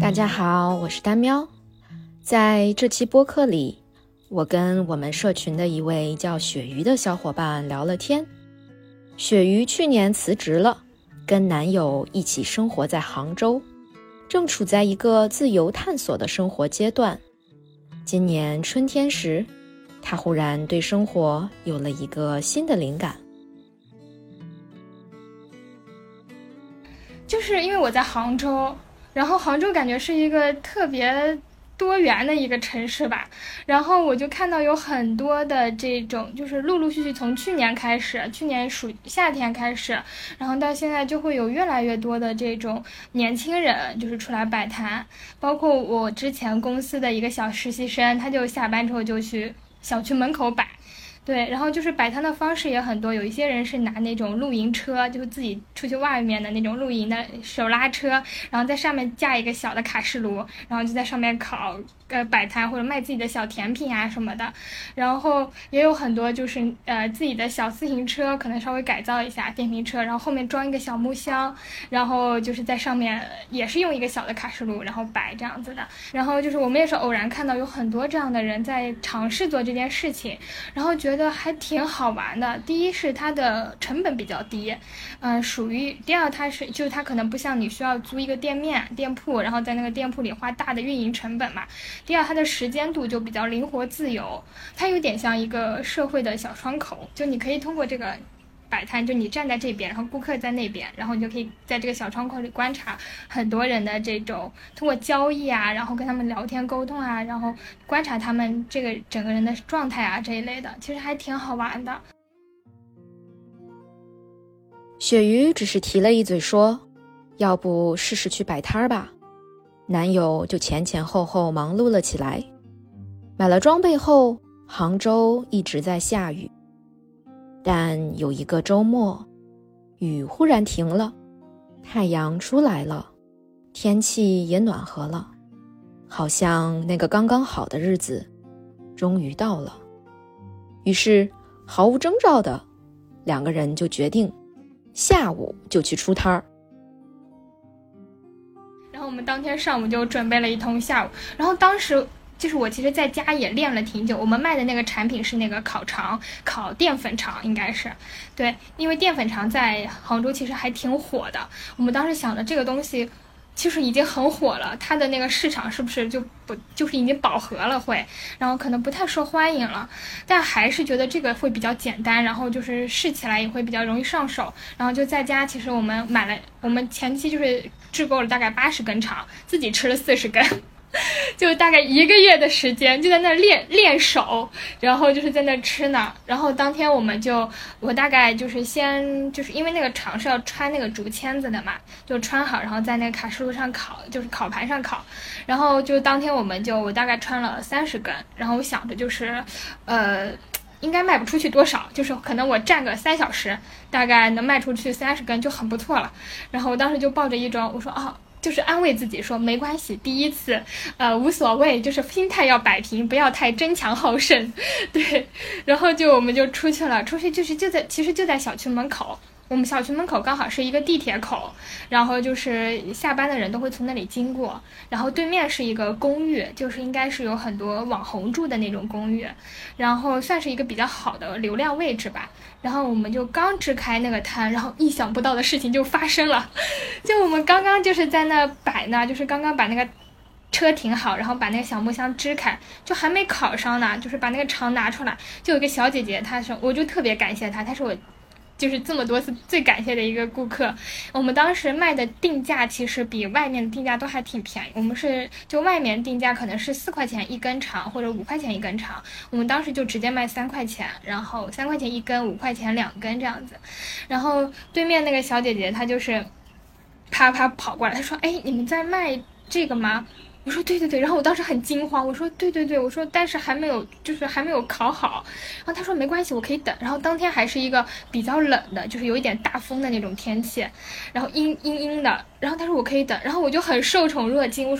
大家好，我是丹喵。在这期播客里，我跟我们社群的一位叫雪鱼的小伙伴聊了天。雪鱼去年辞职了，跟男友一起生活在杭州，正处在一个自由探索的生活阶段。今年春天时，他忽然对生活有了一个新的灵感。 就是因为我在杭州，然后杭州感觉是一个特别多元的一个城市吧，然后我就看到有很多的这种，就是陆陆续续从去年开始，去年夏天开始，然后到现在就会有越来越多的这种年轻人就是出来摆摊，包括我之前公司的一个小实习生，他就下班之后就去小区门口摆。对，然后就是摆摊的方式也很多，有一些人是拿那种露营车，就是自己出去外面的那种露营的手拉车，然后在上面架一个小的卡式炉，然后就在上面摆摊或者卖自己的小甜品啊什么的。然后也有很多就是自己的小自行车，可能稍微改造一下电瓶车，然后后面装一个小木箱，然后就是在上面也是用一个小的卡式炉，然后摆这样子的。然后就是我们也是偶然看到有很多这样的人在尝试做这件事情，然后觉得还挺好玩的。第一是它的成本比较低，第二它可能不像你需要租一个店铺，然后在那个店铺里花大的运营成本嘛。第二它的时间度就比较灵活自由，它有点像一个社会的小窗口，就你可以通过这个摆摊，就你站在这边，然后顾客在那边，然后你就可以在这个小窗口里观察很多人的这种通过交易啊，然后跟他们聊天沟通啊，然后观察他们这个整个人的状态啊这一类的，其实还挺好玩的。 雪鱼只是提了一嘴说，要不试试去摆摊吧。男友就前前后后忙碌了起来。买了装备后，杭州一直在下雨。但有一个周末，雨忽然停了，太阳出来了，天气也暖和了，好像那个刚刚好的日子终于到了。于是毫无征兆的，两个人就决定下午就去出摊儿。 然后我们当天上午就准备了一通下午，然后当时就是我其实在家也练了挺久，我们卖的那个产品是那个烤淀粉肠，应该是对，因为淀粉肠在杭州其实还挺火的，我们当时想着这个东西其实已经很火了，它的那个市场是不是就是已经饱和了然后可能不太受欢迎了，但还是觉得这个会比较简单，然后就是试起来也会比较容易上手，然后就在家其实我们前期就是制购了大概80根肠，自己吃了40根。就大概1个月的时间就在那练手，然后就是在那吃呢。然后当天我大概就是因为那个肠是要穿那个竹签子的嘛，就穿好，然后在那个卡式炉上烤，就是烤盘上烤。然后就当天我大概穿了30根，然后我想着就是应该卖不出去多少，就是可能我站个3小时，大概能卖出去30根就很不错了。然后我当时就抱着一种我说就是安慰自己说没关系，第一次无所谓，就是心态要摆平，不要太争强好胜。对，然后我们就出去了，就是其实就在小区门口，我们小区门口刚好是一个地铁口，然后就是下班的人都会从那里经过，然后对面是一个公寓，就是应该是有很多网红住的那种公寓，然后算是一个比较好的流量位置吧。然后我们就刚支开那个摊，然后意想不到的事情就发生了，就我们刚刚就是在那摆呢，就是刚刚把那个车停好，然后把那个小木箱支开，就还没烤上呢，就是把那个肠拿出来，就有一个小姐姐，我就特别感谢她，她是我就是这么多次最感谢的一个顾客。我们当时卖的定价其实比外面的定价都还挺便宜，我们就外面定价可能是4块钱一根肠或者5块钱一根肠，我们当时就直接卖3块钱，然后3块钱一根，5块钱2根这样子。然后对面那个小姐姐她就是啪啪跑过来，她说你们在卖这个吗？我说对对对，然后我当时很惊慌，我说对对对，我说但是还没有烤好，然后他说没关系，我可以等。然后当天还是一个比较冷的，就是有一点大风的那种天气，然后阴的，然后他说我可以等，然后我就很受宠若惊，我说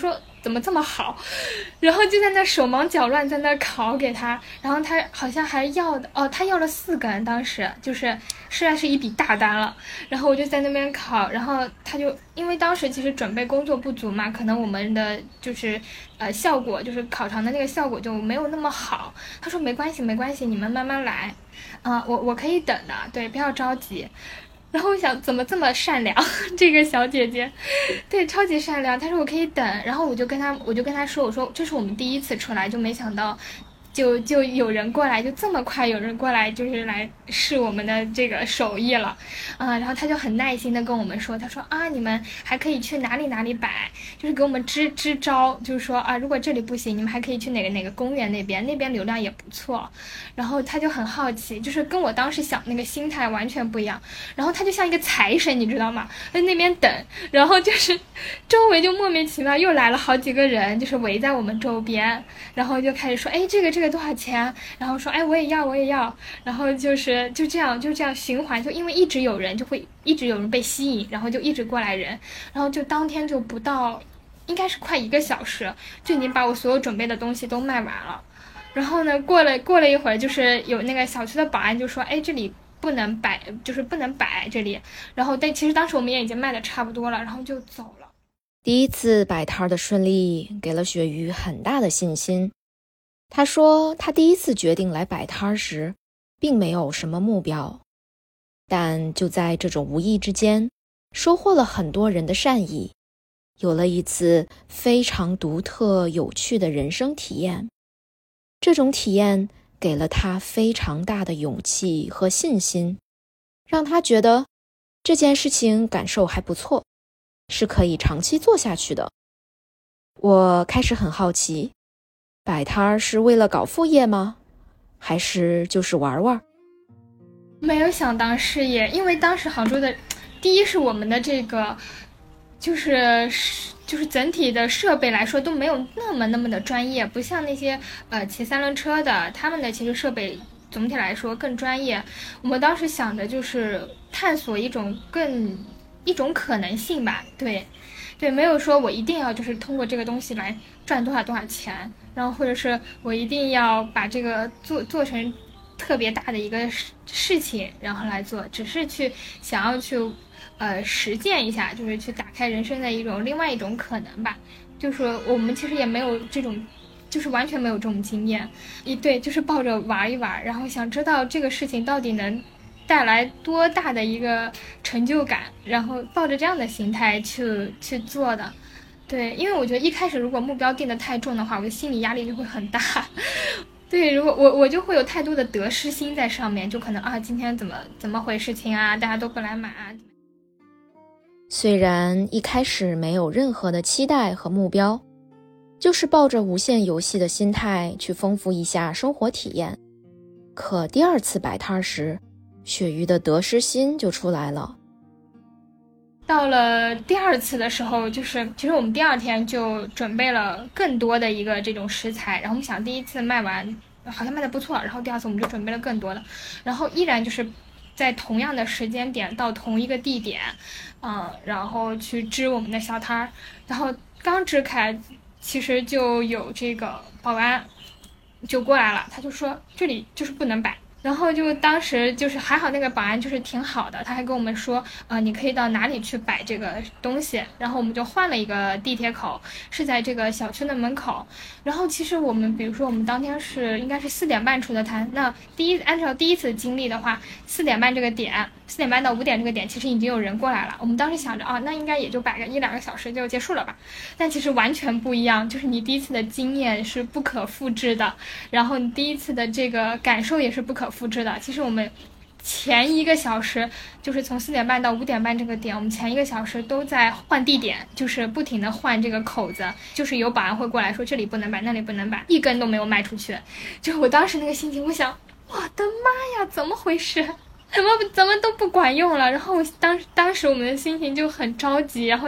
怎么这么好，然后就在那手忙脚乱在那烤给他，然后他好像还要的他要了4根，当时就是实在是一笔大单了，然后我就在那边烤，然后他就因为当时其实准备工作不足嘛，可能我们的就是效果就是烤肠的那个效果就没有那么好，他说没关系，你们慢慢来，我可以等的，对，不要着急。然后我想怎么这么善良，这个小姐姐，对，超级善良。她说我可以等，然后我就跟她说，我说这是我们第一次出来，就没想到就有人过来，就这么快有人过来，就是来试我们的这个手艺了，然后他就很耐心的跟我们说，他说你们还可以去哪里摆，就是给我们支招，就是说如果这里不行，你们还可以去哪个公园那边流量也不错。然后他就很好奇，就是跟我当时想那个心态完全不一样。然后他就像一个财神，你知道吗？在那边等，然后就是周围就莫名其妙又来了好几个人，就是围在我们周边，然后就开始说，这个多少钱？然后说，我也要，然后就这样循环，就因为一直有人，就会一直有人被吸引，然后就一直过来人，然后就当天就不到，应该是快1个小时，就已经把我所有准备的东西都卖完了。然后呢，过了一会儿，就是有那个小区的保安就说，这里不能摆，就是不能摆这里。然后但其实当时我们也已经卖的差不多了，然后就走了。 第一次摆摊的顺利给了鳕鱼很大的信心。他说他第一次决定来摆摊时并没有什么目标，但就在这种无意之间收获了很多人的善意，有了一次非常独特有趣的人生体验。这种体验给了他非常大的勇气和信心，让他觉得这件事情感受还不错，是可以长期做下去的。我开始很好奇，摆摊是为了搞副业吗？还是就是玩玩？ 没有想当事业，因为当时杭州的，第一是我们的这个就是整体的设备来说都没有那么的专业，不像那些骑3轮车的，他们的其实设备总体来说更专业。我们当时想的就是探索一种可能性吧，对，没有说我一定要就是通过这个东西来赚多少钱，然后或者是我一定要把这个做成特别大的一个事情，然后来做，只是想要去实践一下，就是去打开人生的另外一种可能吧。就是我们其实也没有这种，就是完全没有这种经验，对，就是抱着玩一玩，然后想知道这个事情到底能带来多大的一个成就感，然后抱着这样的心态去做的。对，因为我觉得一开始如果目标定得太重的话，我的心理压力就会很大。对，如果我就会有太多的得失心在上面，就可能今天怎么回事情啊，大家都不来买啊。 虽然一开始没有任何的期待和目标，就是抱着无限游戏的心态去丰富一下生活体验，可第2次摆摊时，鳕鱼的得失心就出来了。 到了第2次的时候，就是其实我们第2天就准备了更多的一个这种食材，然后我们想第1次卖完好像卖的不错，然后第2次我们就准备了更多的，然后依然就是在同样的时间点到同一个地点，然后去支我们的小摊儿，然后刚支开，其实就有这个保安就过来了，他就说这里就是不能摆。然后就当时就是还好那个保安就是挺好的，他还跟我们说你可以到哪里去摆这个东西，然后我们就换了一个地铁口，是在这个小区的门口。然后其实我们比如说我们当天应该是4点半出的摊，那按照第一次经历的话，4点半这个点，4点半到5点这个点其实已经有人过来了，我们当时想着那应该也就摆个1-2个小时就结束了吧，但其实完全不一样，就是你第一次的经验是不可复制的，然后你第一次的这个感受也是不可复制的。其实我们前1个小时就是从4点半到5点半这个点，我们前1个小时都在换地点，就是不停的换这个口子，就是有保安会过来说这里不能摆那里不能摆，1根都没有卖出去。就我当时那个心情，我想我的妈呀，怎么回事，怎么都不管用了。然后当时我们的心情就很着急，然后也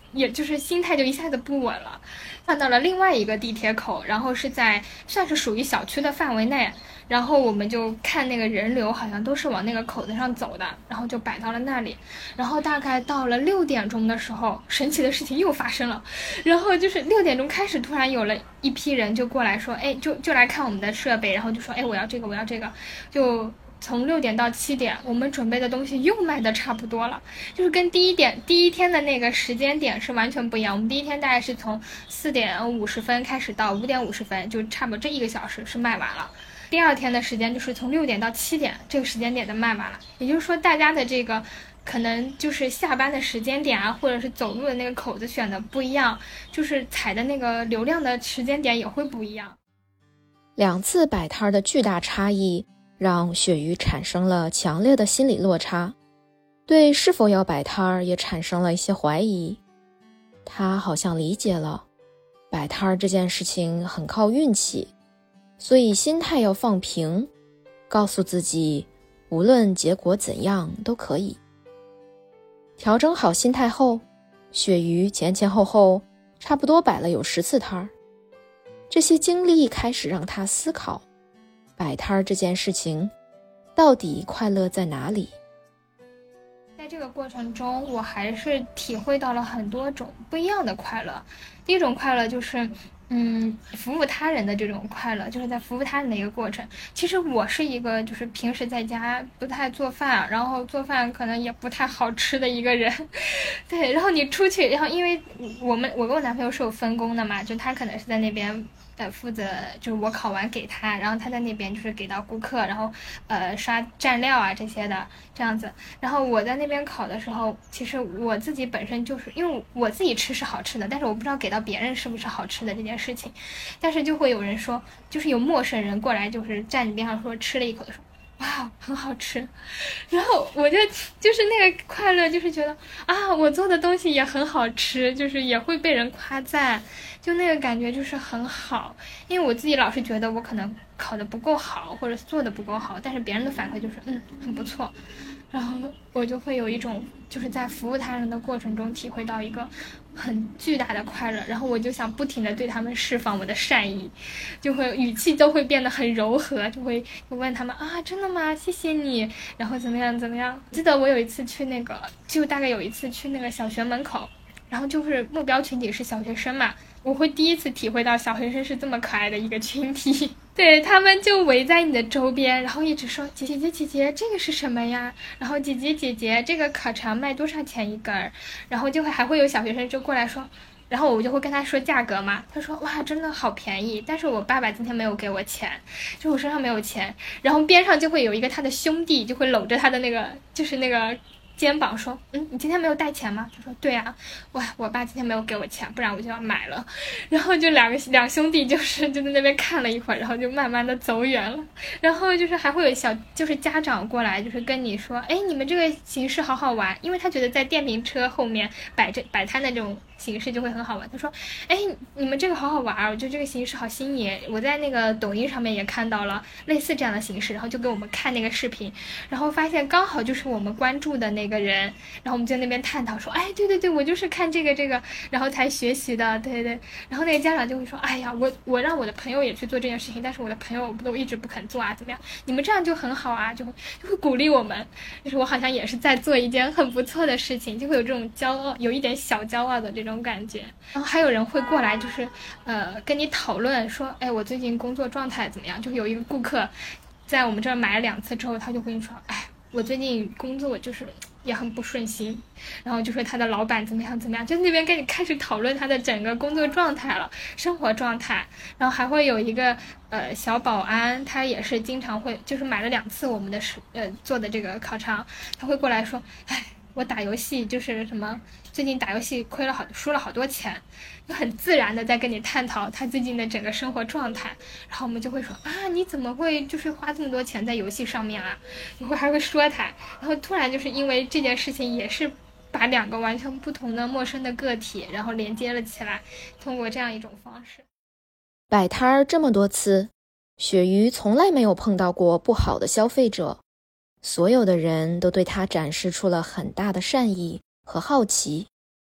也就是心态就一下子不稳了。换到了另外一个地铁口，然后是在算是属于小区的范围内，然后我们就看那个人流好像都是往那个口子上走的，然后就摆到了那里。然后大概到了6点钟的时候，神奇的事情又发生了，然后就是6点钟开始，突然有了一批人就过来说，哎，就来看我们的设备，然后就说，哎，我要这个，我要这个，就从6点到7点，我们准备的东西又卖的差不多了，就是跟第一天的那个时间点是完全不一样。我们第一天大概是从4点50分开始到5点50分，就差不多这1个小时是卖完了。第二天的时间就是从6点到7点这个时间点的卖完了，也就是说大家的这个可能就是下班的时间点啊，或者是走路的那个口子选的不一样，就是踩的那个流量的时间点也会不一样。 2次摆摊的巨大差异让鳕鱼产生了强烈的心理落差，对是否要摆摊也产生了一些怀疑。他好像理解了摆摊这件事情很靠运气，所以心态要放平，告诉自己无论结果怎样都可以。调整好心态后，鳕鱼前前后后差不多摆了有10次摊。这些经历开始让他思考，摆摊这件事情到底快乐在哪里？ 在这个过程中，我还是体会到了很多种不一样的快乐。第一种快乐就是服务他人的这种快乐，就是在服务他人的一个过程。其实我是一个就是平时在家不太做饭，然后做饭可能也不太好吃的一个人。对，然后你出去，然后因为我跟我男朋友是有分工的嘛，就他可能是在那边负责，就是我烤完给他，然后他在那边就是给到顾客，然后刷蘸料啊这些的这样子。然后我在那边烤的时候，其实我自己本身就是因为我自己吃是好吃的，但是我不知道给到别人是不是好吃的这件事情。但是就会有人说，就是有陌生人过来，就是站你边上说吃了一口的时候，哇，很好吃。然后我就是那个快乐，就是觉得啊，我做的东西也很好吃，就是也会被人夸赞，就那个感觉就是很好。因为我自己老是觉得我可能烤的不够好，或者做的不够好，但是别人的反馈就是很不错。然后我就会有一种就是在服务他人的过程中体会到一个很巨大的快乐，然后我就想不停的对他们释放我的善意，就会语气都会变得很柔和，就会问他们啊，真的吗？谢谢你，然后怎么样怎么样。记得我有一次去大概有一次去那个小学门口，然后就是目标群体是小学生嘛，我会第一次体会到小学生是这么可爱的一个群体。对，他们就围在你的周边，然后一直说姐姐这个是什么呀？然后姐姐这个烤肠卖多少钱一根？然后还会有小学生就过来说，然后我就会跟他说价格嘛，他说哇真的好便宜，但是我爸爸今天没有给我钱，就我身上没有钱。然后边上就会有一个他的兄弟就会搂着他的那个就是那个肩膀说你今天没有带钱吗？他说对啊，我爸今天没有给我钱，不然我就要买了。然后就两兄弟就在那边看了一会儿，然后就慢慢的走远了。然后就是还会有就是家长过来就是跟你说，哎，你们这个形式好好玩，因为他觉得在电瓶车后面摆摊的这种形式就会很好玩。他说哎，你们这个好好玩，我觉得这个形式好新颖，我在那个抖音上面也看到了类似这样的形式，然后就给我们看那个视频，然后发现刚好就是我们关注的那个人，然后我们就在那边探讨说，哎，对，我就是看这个，然后才学习的，对。然后那个家长就会说，哎呀，我让我的朋友也去做这件事情，但是我的朋友都一直不肯做啊，怎么样？你们这样就很好啊，就会鼓励我们，就是我好像也是在做一件很不错的事情，就会有这种骄傲，有一点小骄傲的这种感觉。然后还有人会过来，就是跟你讨论说，哎，我最近工作状态怎么样？就有一个顾客在我们这儿买了2次之后，他就跟你说，哎，我最近工作就是也很不顺心，然后就说他的老板怎么样，就那边跟你开始讨论他的整个工作状态了，生活状态。然后还会有一个小保安，他也是经常会就是买了2次我们的做的这个烤肠，他会过来说，哎，我打游戏就是什么，最近打游戏输了好多钱，就很自然的在跟你探讨他最近的整个生活状态。然后我们就会说啊，你怎么会就是花这么多钱在游戏上面啊？还会说他，然后突然就是因为这件事情也是把2个完全不同的陌生的个体然后连接了起来，通过这样一种方式。 摆摊这么多次，鳕鱼从来没有碰到过不好的消费者，所有的人都对他展示出了很大的善意和好奇，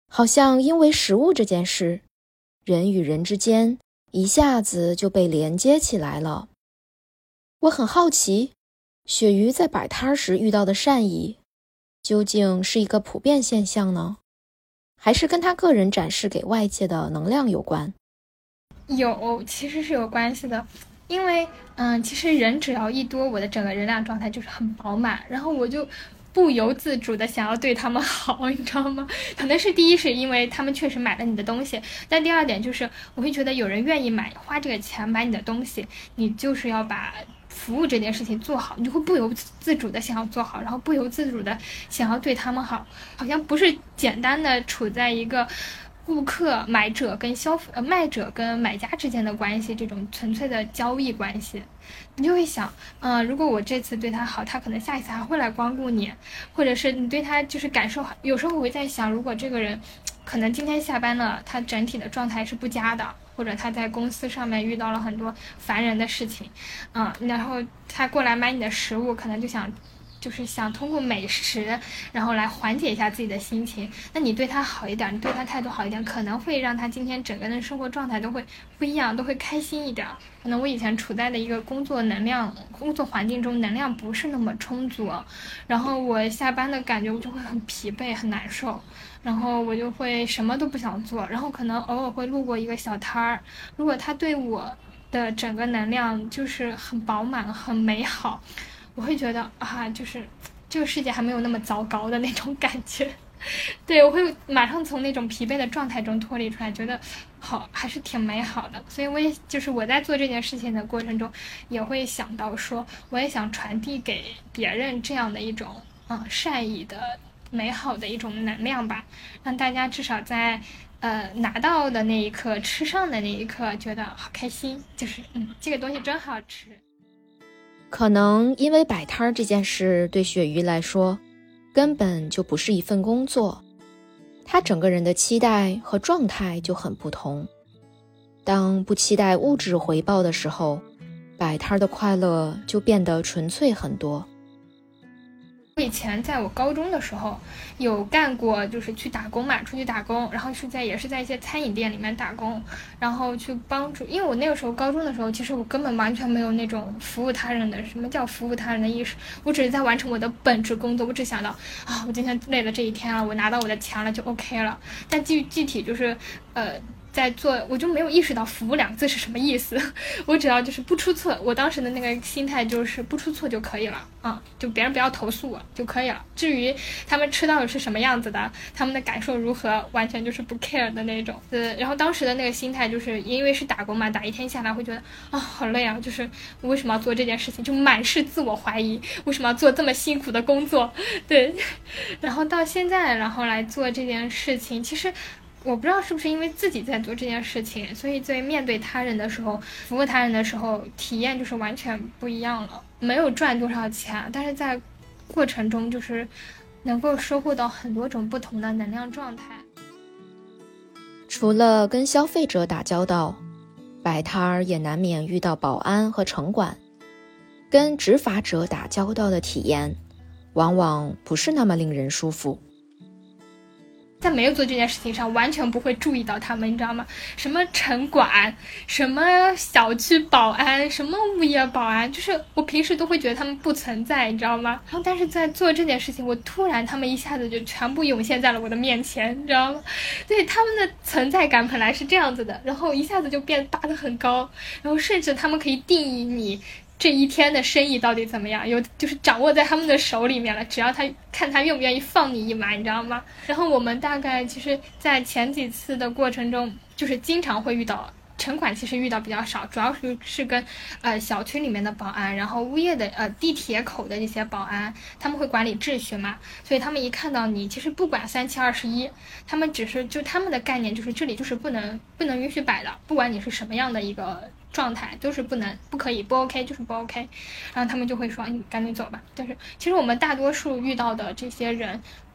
好像因为食物这件事，人与人之间一下子就被连接起来了。我很好奇，鳕鱼在摆摊时遇到的善意，究竟是一个普遍现象呢？还是跟他个人展示给外界的能量有关？ 其实是有关系的。因为其实人只要一多，我的整个能量状态就是很饱满，然后我就不由自主的想要对他们好，你知道吗？可能是第一是因为他们确实买了你的东西，但第二点就是我会觉得有人愿意花这个钱买你的东西，你就是要把服务这件事情做好，你就会不由自主的想要做好，然后不由自主的想要对他们好，好像不是简单的处在一个顾客、买者跟卖者跟买家之间的关系，这种纯粹的交易关系，你就会想，如果我这次对他好，他可能下一次还会来光顾你，或者是你对他就是感受好。有时候我会在想，如果这个人可能今天下班了，他整体的状态是不佳的，或者他在公司上面遇到了很多烦人的事情，然后他过来买你的食物，可能就是想通过美食，然后来缓解一下自己的心情。那你对他好一点，你对他态度好一点，可能会让他今天整个人的生活状态都会不一样，都会开心一点。可能我以前处在的一个工作环境中，能量不是那么充足，然后我下班的感觉我就会很疲惫，很难受，然后我就会什么都不想做，然后可能偶尔会路过一个小摊儿，如果他对我的整个能量就是很饱满、很美好，我会觉得就是这个世界还没有那么糟糕的那种感觉。对，我会马上从那种疲惫的状态中脱离出来，觉得还是挺美好的。所以我在做这件事情的过程中，也会想到说，我也想传递给别人这样的一种善意的美好的一种能量吧，让大家至少在拿到的那一刻，吃上的那一刻，觉得好开心，就是这个东西真好吃。 可能因为摆摊这件事对鳕鱼来说根本就不是一份工作，他整个人的期待和状态就很不同。当不期待物质回报的时候，摆摊的快乐就变得纯粹很多。 我以前在我高中的时候有干过，就是去打工嘛，出去打工，然后也是在一些餐饮店里面打工，然后去帮助。因为我那个时候高中的时候，其实我根本完全没有那种服务他人的，什么叫服务他人的意识，我只是在完成我的本职工作，我只想到我今天累了这一天了，我拿到我的钱了就 OK 了。但具体就是在做，我就没有意识到服务两个字是什么意思，我只要就是不出错，我当时的那个心态就是不出错就可以了就别人不要投诉我就可以了。至于他们吃到的是什么样子的，他们的感受如何，完全就是不 care 的那种。然后当时的那个心态就是因为是打工嘛，打一天下来会觉得好累啊，就是我为什么要做这件事情，就满是自我怀疑，为什么要做这么辛苦的工作。对，然后到现在然后来做这件事情，其实我不知道是不是因为自己在做这件事情，所以在面对他人的时候，服务他人的时候，体验就是完全不一样了。没有赚多少钱，但是在过程中就是能够收获到很多种不同的能量状态。 除了跟消费者打交道，摆摊儿也难免遇到保安和城管，跟执法者打交道的体验往往不是那么令人舒服。 在没有做这件事情上完全不会注意到他们，你知道吗？什么城管，什么小区保安，什么物业保安，就是我平时都会觉得他们不存在，你知道吗？然后但是在做这件事情，我突然他们一下子就全部涌现在了我的面前，你知道吗？对，他们的存在感本来是这样子的，然后一下子就拔得很高，然后甚至他们可以定义你这一天的生意到底怎么样，就是掌握在他们的手里面了，只要看他愿不愿意放你一马，你知道吗？然后我们大概其实在前几次的过程中，就是经常会遇到城管，其实遇到比较少，主要是跟小区里面的保安，然后物业的地铁口的这些保安，他们会管理秩序嘛，所以他们一看到你，其实不管3721，他们只是就他们的概念就是这里就是不能允许摆的，不管你是什么样的一个状态，就是不可以，不 OK 就是不 OK， 然后他们就会说你赶紧走吧。但是其实我们大多数遇到的这些人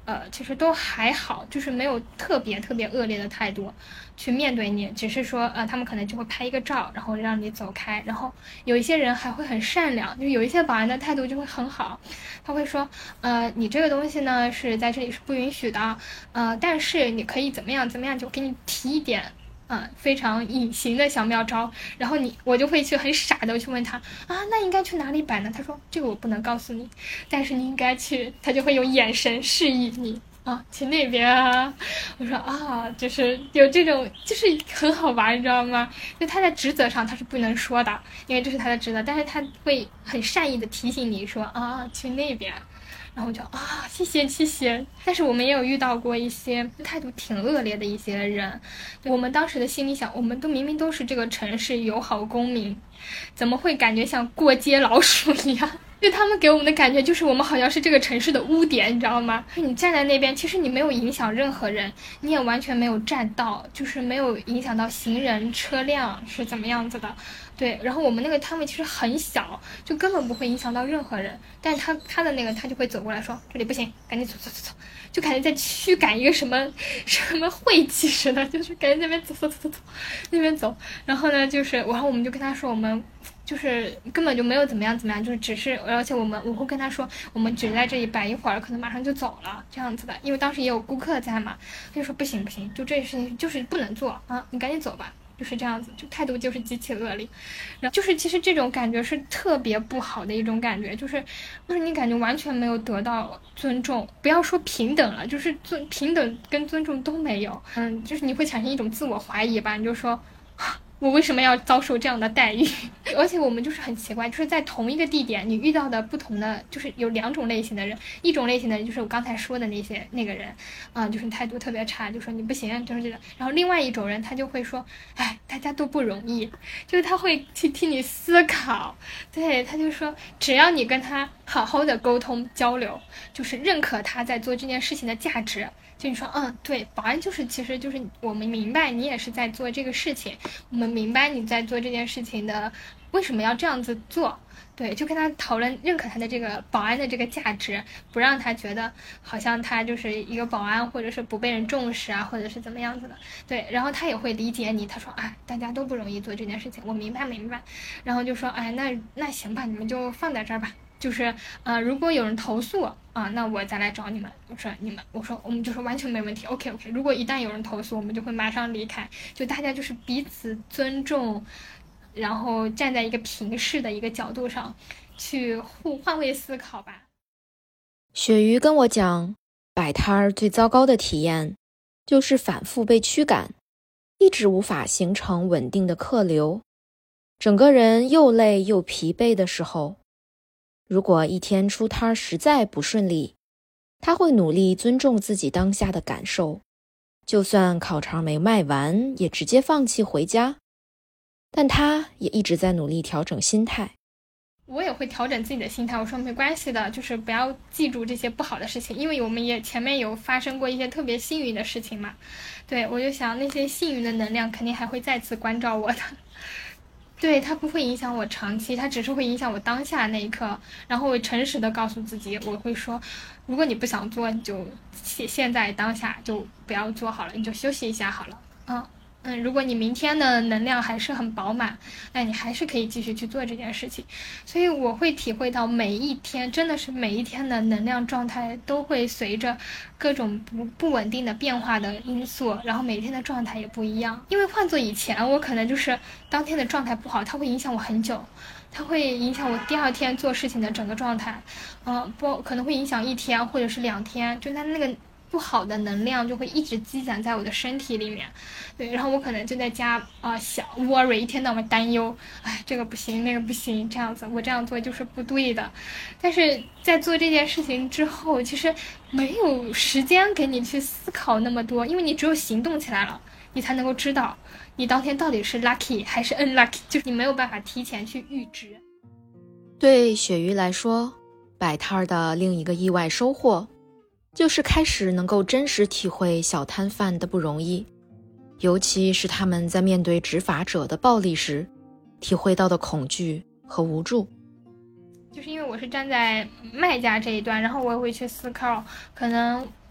其实都还好，就是没有特别特别恶劣的态度去面对你，只是说他们可能就会拍一个照，然后让你走开。然后有一些人还会很善良，就有一些保安的态度就会很好，他会说你这个东西呢是在这里是不允许的，但是你可以怎么样怎么样，就给你提一点非常隐形的小妙招，然后我就会去很傻的去问他那应该去哪里摆呢？他说这个我不能告诉你，但是你应该去，他就会用眼神示意你去那边啊。我说就是有这种，就是很好玩，你知道吗？就他在职责上他是不能说的，因为这是他的职责，但是他会很善意的提醒你说去那边。然后就谢谢谢谢。但是我们也有遇到过一些态度挺恶劣的一些人，我们当时的心里想，我们都明明都是这个城市友好公民，怎么会感觉像过街老鼠一样？就他们给我们的感觉就是我们好像是这个城市的污点，你知道吗？你站在那边，其实你没有影响任何人，你也完全没有占道，就是没有影响到行人车辆是怎么样子的。对，然后我们那个摊位其实很小，就根本不会影响到任何人，但是他的那个他就会走过来说这里不行，赶紧走走走走，就感觉在驱赶一个什么晦气似的，就是赶紧那边走走走走走那边走。然后呢然后我们就跟他说我们就是根本就没有怎么样怎么样，就是只是，而且我会跟他说我们只在这里摆一会儿，可能马上就走了这样子的，因为当时也有顾客在嘛。他就说不行不行，就这事情就是不能做你赶紧走吧，就是这样子，就态度就是极其恶劣。然后就是其实这种感觉是特别不好的一种感觉，就是你感觉完全没有得到尊重，不要说平等了，就是平等跟尊重都没有。就是你会产生一种自我怀疑吧，你就说我为什么要遭受这样的待遇？而且我们就是很奇怪，就是在同一个地点，你遇到的不同的，就是有两种类型的人。一种类型的人就是我刚才说的那个人，就是态度特别差，就说你不行，就是这个。然后另外一种人，他就会说，大家都不容易，就是他会去替你思考。对，他就说，只要你跟他好好的沟通交流，就是认可他在做这件事情的价值。就你说对，保安其实就是我们明白你也是在做这个事情，我们明白你在做这件事情的为什么要这样子做。对，就跟他讨论认可他的这个保安的这个价值，不让他觉得好像他就是一个保安或者是不被人重视或者是怎么样子的。对，然后他也会理解你，他说大家都不容易做这件事情，我明白。然后就说那行吧，你们就放在这儿吧，就是如果有人投诉那我再来找你们。我们就说完全没问题 ，OK。如果一旦有人投诉，我们就会马上离开。就大家就是彼此尊重，然后站在一个平视的一个角度上去换位思考吧。 鳕鱼跟我讲，摆摊儿最糟糕的体验就是反复被驱赶，一直无法形成稳定的客流，整个人又累又疲惫的时候。如果一天出摊实在不顺利，他会努力尊重自己当下的感受，就算烤肠没卖完，也直接放弃回家。但他也一直在努力调整心态。 我也会调整自己的心态，我说没关系的，就是不要记住这些不好的事情，因为我们也前面有发生过一些特别幸运的事情嘛。对，我就想那些幸运的能量肯定还会再次关照我的。对，它不会影响我长期，它只是会影响我当下那一刻。然后我诚实的告诉自己，我会说，如果你不想做，你就现在当下就不要做好了，你就休息一下好了。如果你明天的能量还是很饱满，那你还是可以继续去做这件事情。所以我会体会到每一天，真的是每一天的能量状态都会随着各种不稳定的变化的因素，然后每天的状态也不一样。因为换做以前，我可能就是当天的状态不好，它会影响我很久，它会影响我第二天做事情的整个状态，可能会影响1天或者是2天，就它那个不好的能量就会一直积攒在我的身体里面。对，然后我可能就在家想 worry， 一天到晚担忧，这个不行那个不行，这样子我这样做就是不对的。但是在做这件事情之后，其实没有时间给你去思考那么多，因为你只有行动起来了，你才能够知道你当天到底是 lucky 还是 unlucky， 就是你没有办法提前去预知。 对鳕鱼来说，摆摊的另一个意外收获就是开始能够真实体会小摊贩的不容易，尤其是他们在面对执法者的暴力时体会到的恐惧和无助。 就是因为我是站在卖家这一端，然后我也会去思考，可能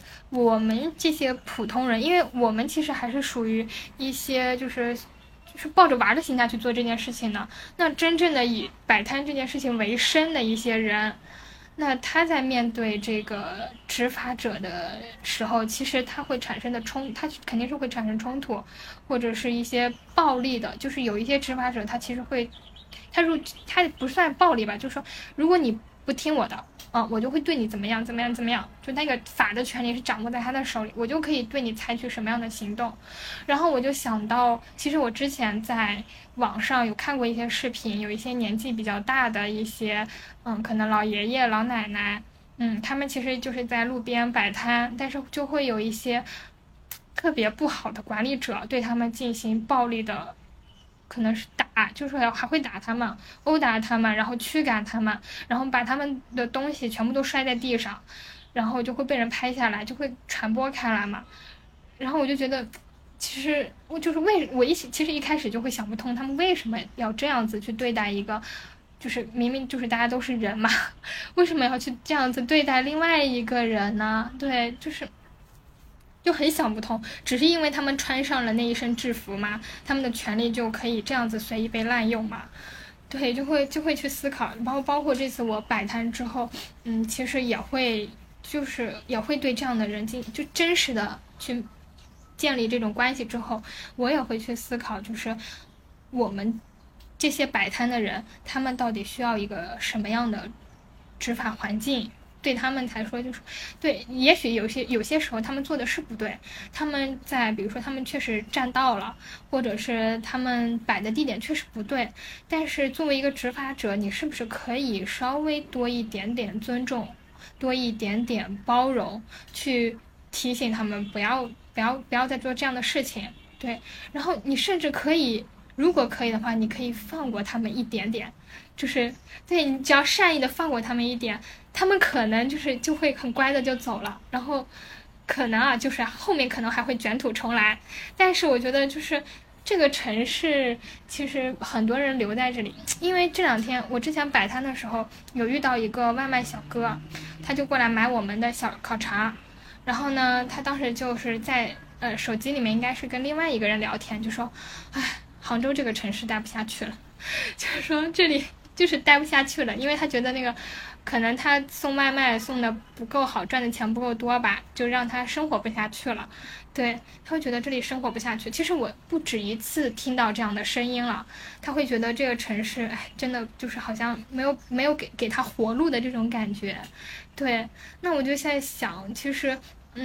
我们这些普通人，因为我们其实还是属于一些就是抱着玩的心态去做这件事情的。那真正的以摆摊这件事情为生的一些人，那他在面对这个执法者的时候，其实他会产生的他肯定是会产生冲突，或者是一些暴力的。就是有一些执法者，他其实会，他不算暴力吧，就是说，如果你不听我的，我就会对你怎么样怎么样怎么样，就那个法的权利是掌握在他的手里，我就可以对你采取什么样的行动。然后我就想到，其实我之前在网上有看过一些视频，有一些年纪比较大的一些，可能老爷爷老奶奶，他们其实就是在路边摆摊，但是就会有一些特别不好的管理者对他们进行暴力的。可能是打，就是还会打他们，殴打他们，然后驱赶他们，然后把他们的东西全部都摔在地上，然后就会被人拍下来，就会传播开来嘛。然后我就觉得，其实我就是其实一开始就会想不通，他们为什么要这样子去对待一个，就是明明就是大家都是人嘛，为什么要去这样子对待另外一个人呢？对，就很想不通，只是因为他们穿上了那一身制服嘛，他们的权利就可以这样子随意被滥用嘛？对，就会去思考，包括这次我摆摊之后，其实也会对这样的人就真实的去建立这种关系之后，我也会去思考，就是我们这些摆摊的人，他们到底需要一个什么样的执法环境？对他们来说，就是对，也许有些时候他们做的是不对，他们比如说他们确实占道了，或者是他们摆的地点确实不对，但是作为一个执法者，你是不是可以稍微多一点点尊重，多一点点包容，去提醒他们不要再做这样的事情？对，然后你甚至可以，如果可以的话，你可以放过他们一点点，就是对你只要善意的放过他们一点。他们可能就会很乖的就走了，然后可能就是后面可能还会卷土重来。但是我觉得就是这个城市其实很多人留在这里，因为这2天我之前摆摊的时候有遇到一个外卖小哥，他就过来买我们的小烤肠，然后呢他当时就是在手机里面应该是跟另外一个人聊天，就说杭州这个城市待不下去了，就是说这里就是待不下去了，因为他觉得那个可能他送外卖送的不够好，赚的钱不够多吧，就让他生活不下去了。对，他会觉得这里生活不下去。其实我不止一次听到这样的声音了，他会觉得这个城市，真的就是好像没有给他活路的这种感觉。对，那我就在想，其实，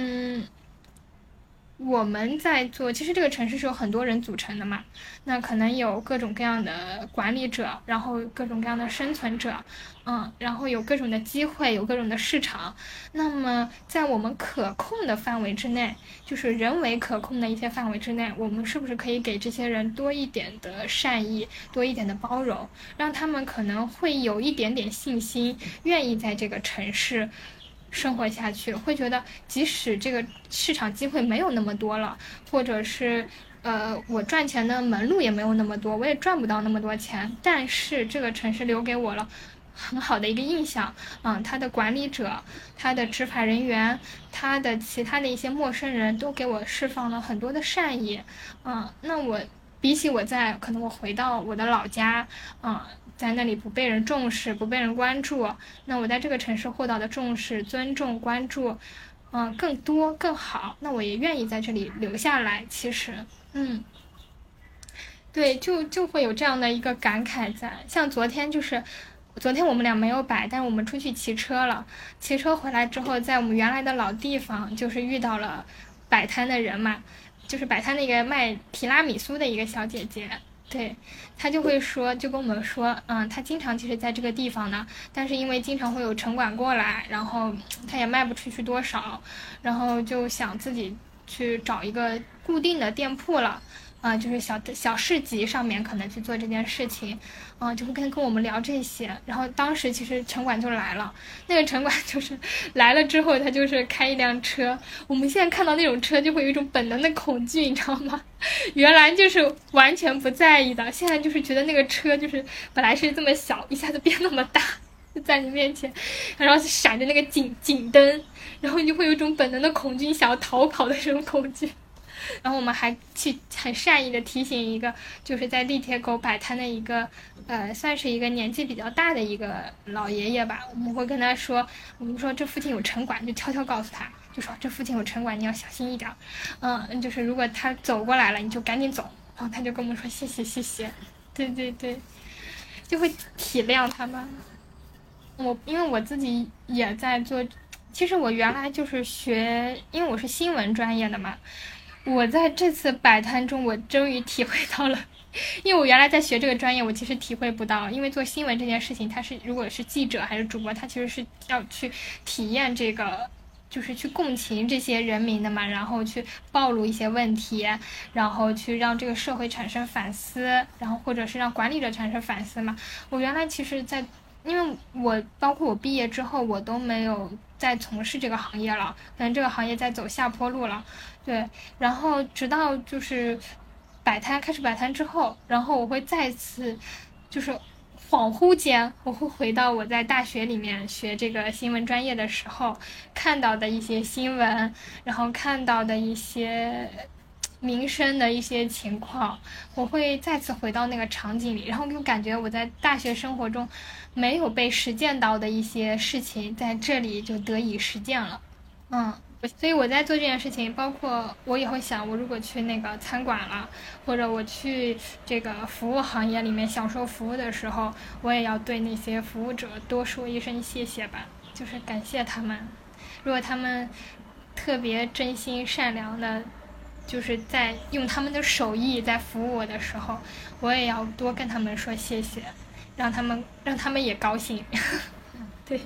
我们在做，其实这个城市是有很多人组成的嘛，那可能有各种各样的管理者，然后各种各样的生存者，然后有各种的机会，有各种的市场。那么在我们可控的范围之内，就是人为可控的一些范围之内，我们是不是可以给这些人多一点的善意，多一点的包容，让他们可能会有一点点信心，愿意在这个城市生活下去，会觉得即使这个市场机会没有那么多了，或者是我赚钱的门路也没有那么多，我也赚不到那么多钱，但是这个城市留给我了很好的一个印象，他的管理者，他的执法人员，他的其他的一些陌生人都给我释放了很多的善意，那我比起可能我回到我的老家，在那里不被人重视，不被人关注，那我在这个城市获到的重视、尊重、关注，更多更好，那我也愿意在这里留下来。其实，对，就会有这样的一个感慨在。像昨天我们俩没有摆，但是我们出去骑车了。骑车回来之后，在我们原来的老地方，就是遇到了摆摊的人嘛，就是摆摊那个卖提拉米苏的一个小姐姐。对，他就跟我们说，他经常其实在这个地方呢，但是因为经常会有城管过来，然后他也卖不出去多少，然后就想自己去找一个固定的店铺了，就是小市集上面可能去做这件事情，就会跟我们聊这些。然后当时其实城管就来了，那个城管就是来了之后，他就是开一辆车，我们现在看到那种车就会有一种本能的恐惧，你知道吗？原来就是完全不在意的，现在就是觉得那个车就是本来是这么小，一下子变那么大， 在你面前，然后闪着那个警灯，然后你就会有一种本能的恐惧，你想要逃跑的这种恐惧。然后我们还去很善意的提醒一个就是在地铁口摆摊的一个算是一个年纪比较大的一个老爷爷吧，我们会跟他说，我们说这附近有城管，就悄悄告诉他，就说这附近有城管，你要小心一点。就是如果他走过来了，你就赶紧走。然后他就跟我们说谢谢谢谢，对对对，就会体谅他们。因为我自己也在做，其实我原来就是学，因为我是新闻专业的嘛。我在这次摆摊中，我终于体会到了，因为我原来在学这个专业，我其实体会不到，因为做新闻这件事情，它是如果是记者还是主播，他其实是要去体验这个，就是去共情这些人民的嘛，然后去暴露一些问题，然后去让这个社会产生反思，然后或者是让管理者产生反思嘛。我原来其实因为我包括我毕业之后，我都没有再从事这个行业了，可能这个行业在走下坡路了。对，然后直到就是开始摆摊之后，然后我会再次就是恍惚间，我会回到我在大学里面学这个新闻专业的时候看到的一些新闻，然后看到的一些民生的一些情况，我会再次回到那个场景里，然后就感觉我在大学生活中没有被实践到的一些事情，在这里就得以实践了。所以我在做这件事情，包括我也会想，我如果去那个餐馆了，或者我去这个服务行业里面享受服务的时候，我也要对那些服务者多说一声谢谢吧，就是感谢他们。如果他们特别真心善良的，就是在用他们的手艺在服务我的时候，我也要多跟他们说谢谢，让他们也高兴。对。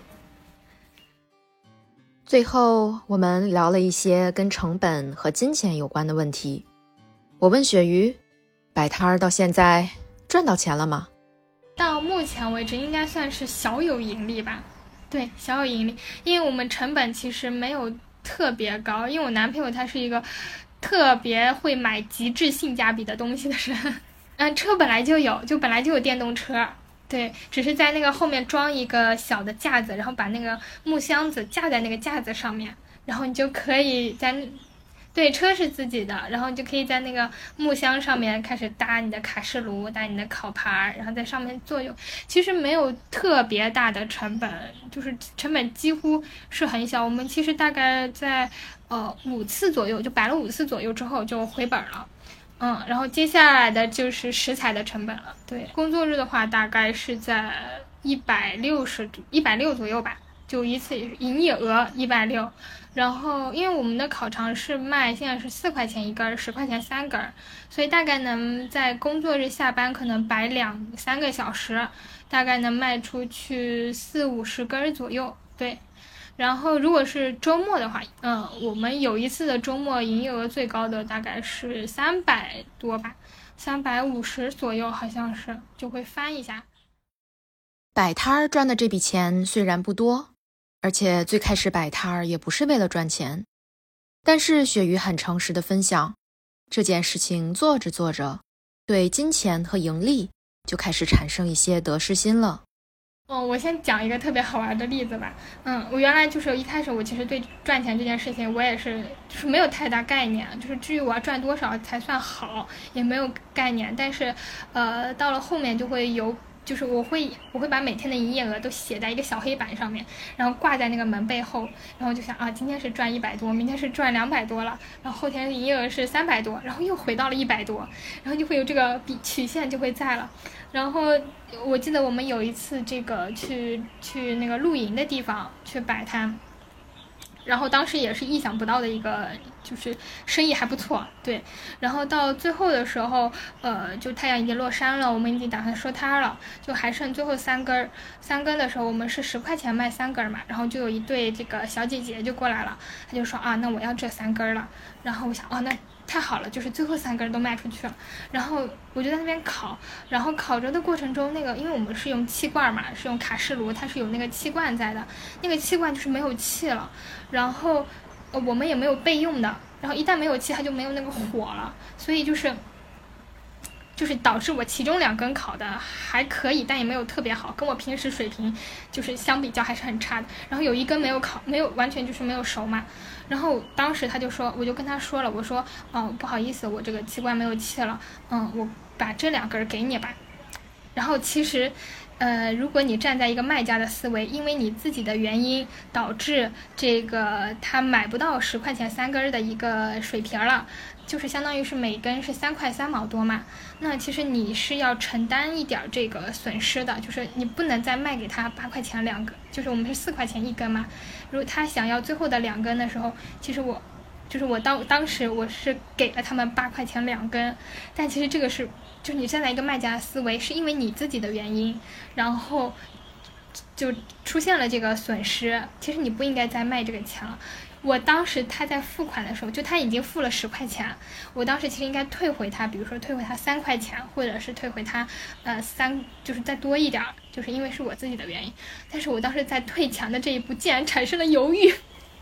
最后我们聊了一些跟成本和金钱有关的问题。我问鳕鱼，摆摊儿到现在赚到钱了吗？ 到目前为止应该算是小有盈利吧。对，小有盈利，因为我们成本其实没有特别高，因为我男朋友他是一个特别会买极致性价比的东西的人。车本来就有电动车，对，只是在那个后面装一个小的架子，然后把那个木箱子架在那个架子上面，然后你就可以对，车是自己的，然后你就可以在那个木箱上面开始搭你的卡式炉，搭你的烤盘，然后在上面做其实没有特别大的成本，就是成本几乎是很小。我们其实大概在5次左右，就摆了5次左右之后就回本了。然后接下来的就是食材的成本了。对，工作日的话大概是在160左右吧，就一次营业额160。然后因为我们的烤肠是卖现在是4块钱一根，10块钱3根，所以大概能在工作日下班可能摆2-3个小时，大概能卖出去40-50根左右。对。然后如果是周末的话，我们有一次的周末营业额最高的大概是300多吧，350左右好像是，就会翻一下。 摆摊儿赚的这笔钱虽然不多，而且最开始摆摊儿也不是为了赚钱，但是鳕鱼很诚实的分享，这件事情做着做着，对金钱和盈利就开始产生一些得失心了。 我先讲一个特别好玩的例子吧。我原来就是一开始我其实对赚钱这件事情我也是就是没有太大概念，就是至于我要赚多少才算好也没有概念，但是到了后面就会有，就是我会把每天的营业额都写在一个小黑板上面，然后挂在那个门背后，然后就想今天是赚100多，明天是赚200多了，然后后天营业额是300多，然后又回到了100多，然后就会有这个曲线就会在了。然后我记得我们有一次这个去那个露营的地方去摆摊，然后当时也是意想不到的一个，就是生意还不错。对，然后到最后的时候就太阳已经落山了，我们已经打算收摊了，就还剩最后3根的时候，我们是10块钱卖3根嘛，然后就有一对这个小姐姐就过来了，她就说那我要这3根了。然后我想那太好了，就是最后3根都卖出去了。然后我就在那边烤，然后烤着的过程中，那个因为我们是用气罐嘛，是用卡式炉，它是有那个气罐在的，那个气罐就是没有气了，然后我们也没有备用的，然后一旦没有气它就没有那个火了，所以就是就是导致我其中2根烤的还可以，但也没有特别好，跟我平时水平就是相比较还是很差的。然后有1根没有烤，没有完全就是没有熟嘛。然后当时他就说，我就跟他说了，我说不好意思，我这个气罐没有气了，我把这2根给你吧。然后其实如果你站在一个卖家的思维，因为你自己的原因导致这个他买不到10块钱3根的一个水瓶了，就是相当于是每根是3块3毛多嘛，那其实你是要承担一点这个损失的，就是你不能再卖给他8块钱2根，就是我们是4块钱1根嘛。如果他想要最后的2根的时候，其实我当时我是给了他们8块钱2根，但其实这个是就是你站在一个卖家的思维，是因为你自己的原因，然后就出现了这个损失，其实你不应该再卖这个钱了。我当时他在付款的时候，就他已经付了10块钱，我当时其实应该退回他，比如说退回他3块钱，或者是退回他就是再多一点，就是因为是我自己的原因。但是我当时在退钱的这一步竟然产生了犹豫，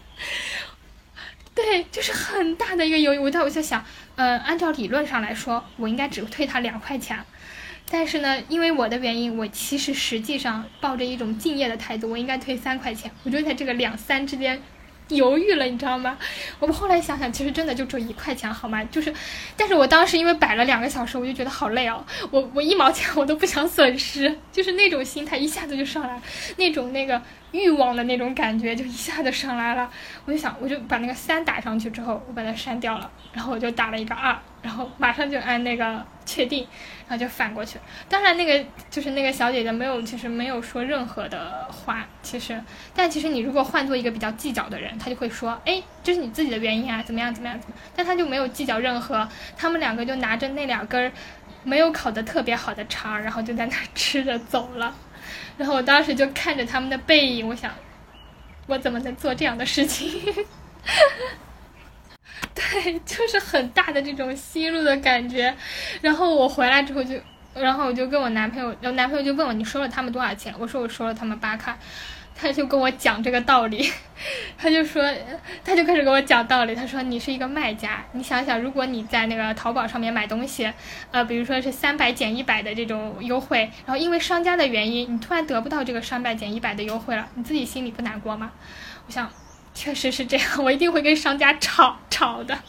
对，就是很大的一个犹豫。我在想，按照理论上来说，我应该只退他2块钱。但是呢，因为我的原因，我其实实际上抱着一种敬业的态度，我应该退3块钱。我就在这个2、3之间犹豫了，你知道吗？我们后来想想，其实真的就只有1块钱，好吗？但是我当时因为摆了2个小时，我就觉得好累哦，我1毛钱我都不想损失，就是那种心态一下子就上来了，那种那个欲望的那种感觉就一下子上来了。我就想，我就把那个3打上去之后，我把它删掉了，然后我就打了一个2，然后马上就按那个确定，然后就反过去。当然那个就是那个小姐姐其实没有说任何的话，但其实你如果换做一个比较计较的人，他就会说，哎，这是你自己的原因啊，怎么样，但他就没有计较任何，他们2个就拿着那2根没有烤得特别好的肠，然后就在那吃着走了。然后我当时就看着他们的背影，我想，我怎么能做这样的事情？对，就是很大的这种吸入的感觉。然后我回来之后然后我就跟我男朋友，然后男朋友就问我，你收了他们多少钱？我说我收了他们8块。他就跟我讲这个道理，他就开始跟我讲道理。他说，你是一个卖家，你想想，如果你在那个淘宝上面买东西，比如说是300减100的这种优惠，然后因为商家的原因，你突然得不到这个300减100的优惠了，你自己心里不难过吗？我想，确实是这样，我一定会跟商家吵的。